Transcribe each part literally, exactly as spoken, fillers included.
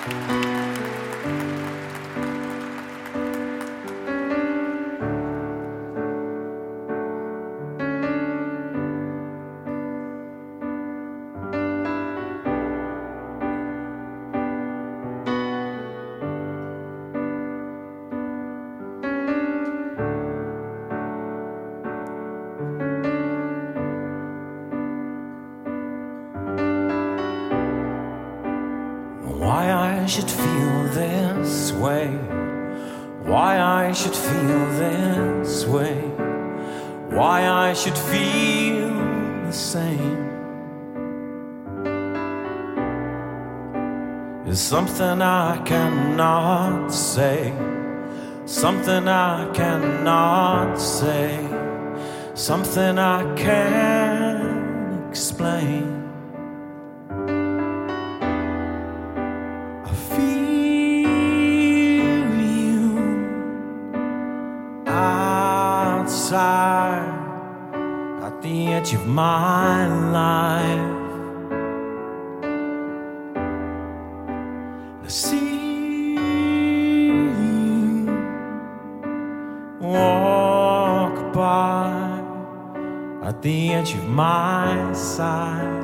Why I should feel this way, why I should feel this way, why I should feel the same is something I cannot say, something I cannot say, something I can't explain. At the edge of my life, I see you walk by at the edge of my side.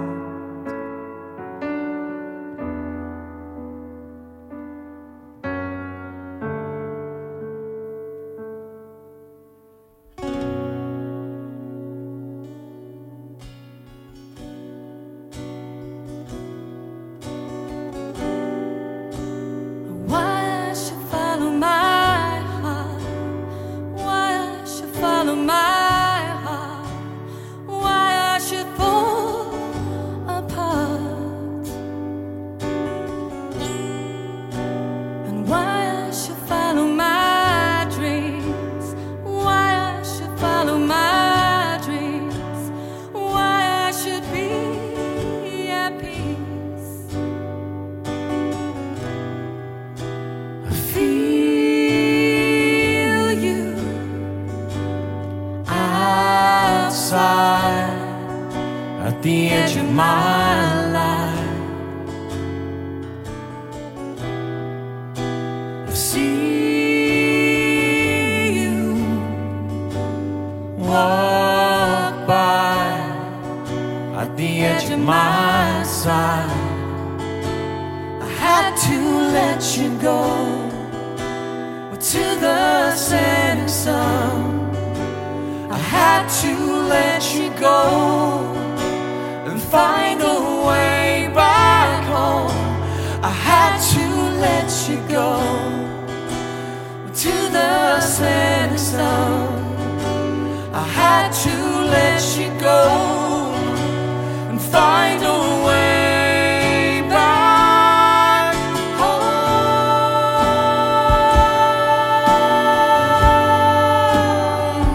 At the edge of my life, I see you walk by at the edge of my side. I had to let you go to the setting sun. I had to let you go and find a way back home. I had to let you go to the setting sun. I had to let you go and find a way back home.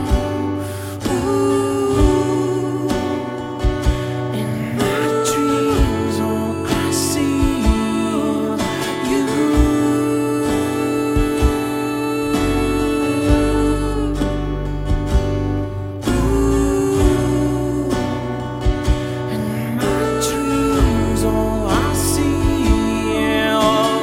Ooh. In my dreams, all I see you. Ooh. In my dreams, all I see you.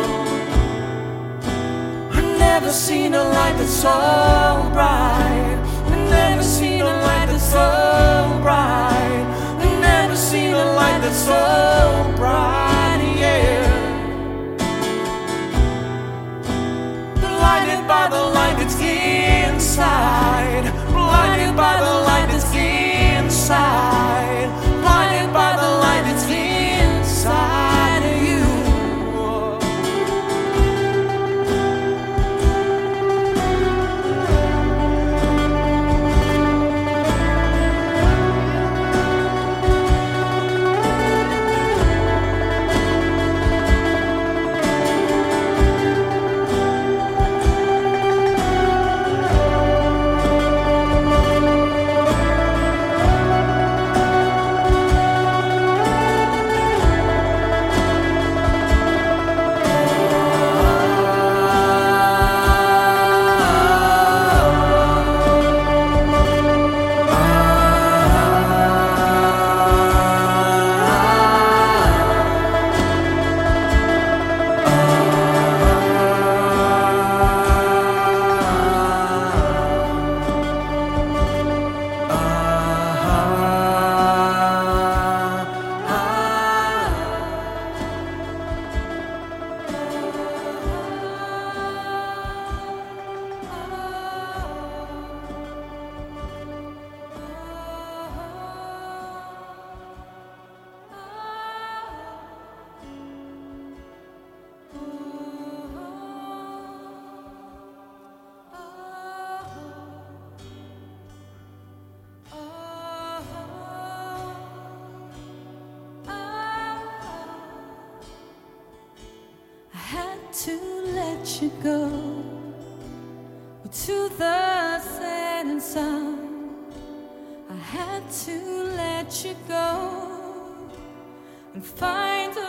I've never seen a light that's so bright. I've never seen a light that's so bright. I've never seen a light that's so bright, yeah. Blinded by the light that's inside. Blinded by the light that's inside. Blinded by the light that's inside of you. to let you go to the setting sun. I had to let you go and find a